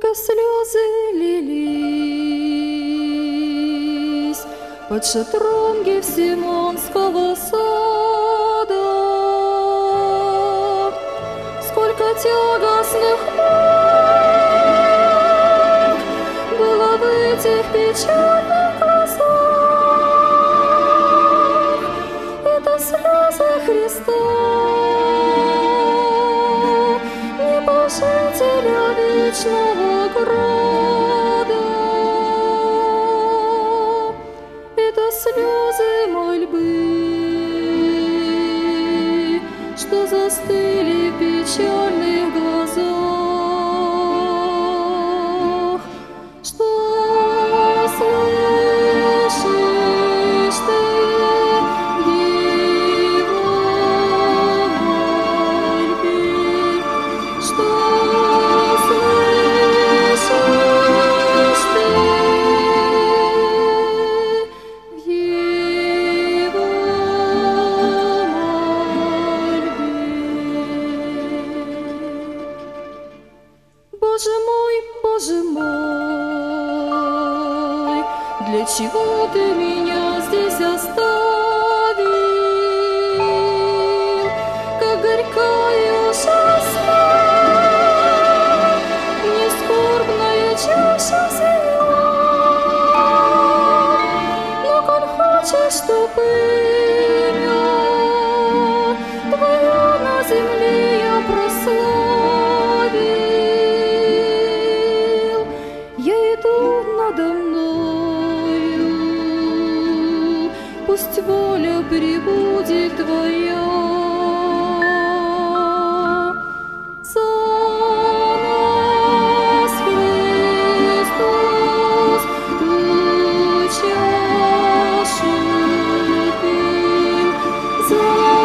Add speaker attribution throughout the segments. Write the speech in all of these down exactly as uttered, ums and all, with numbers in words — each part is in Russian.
Speaker 1: Горько слезы лились под шатром Гефсиманского сада. Сколько тягостных мук было в этих печальных глазах. Это слезы Христа, небожителя вечного града. Это слезы мольбы, что застыли в печальных глазах. Что слышишь ты в его мольбе? Что слышишь ты в его мольбе? Боже мой, Боже мой, для чего ты меня здесь оставил? Как горькая ужасна мне скорбная чаша взяла. Но коль хочешь, чтоб имя Твое на земле я прославил, я иду надо мною, пусть воля пребудет Твоя. За нас Христос ту чашу пил, за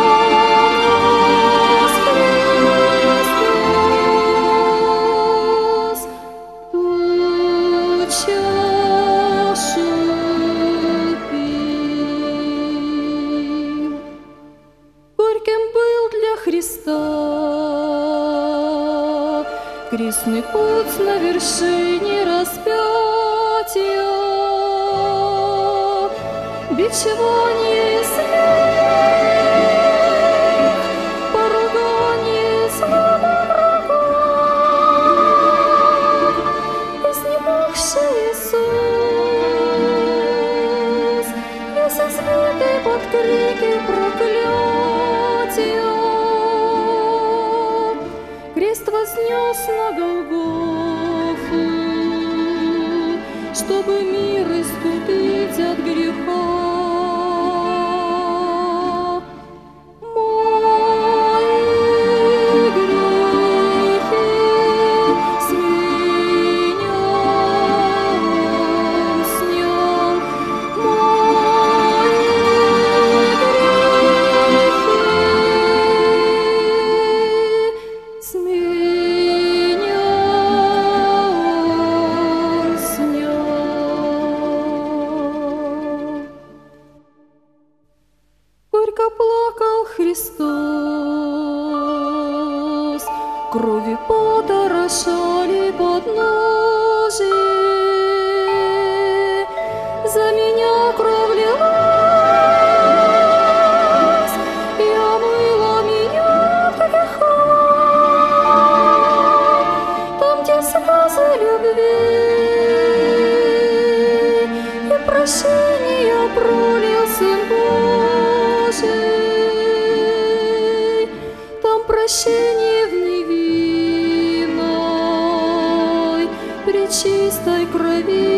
Speaker 1: нас Христос ту чашу пил. Горьким был для Христа крестный путь на вершине распятия, бичевание и смех, поругание слава врагов. Изнемогший Иисус, весь избитый под крики проклятия, крест вознес на Голгофу, чтобы мир искупить от греха. Мои грехи с меня Он снял, мои грехи с меня Он снял. Горько плакал Христос, крови пота рошали подножие. За меня кровь лилась и омыла меня от греха. Там, где слезы любви и прощения пролил Сын Божий, там прощение в невинной, пречистой крови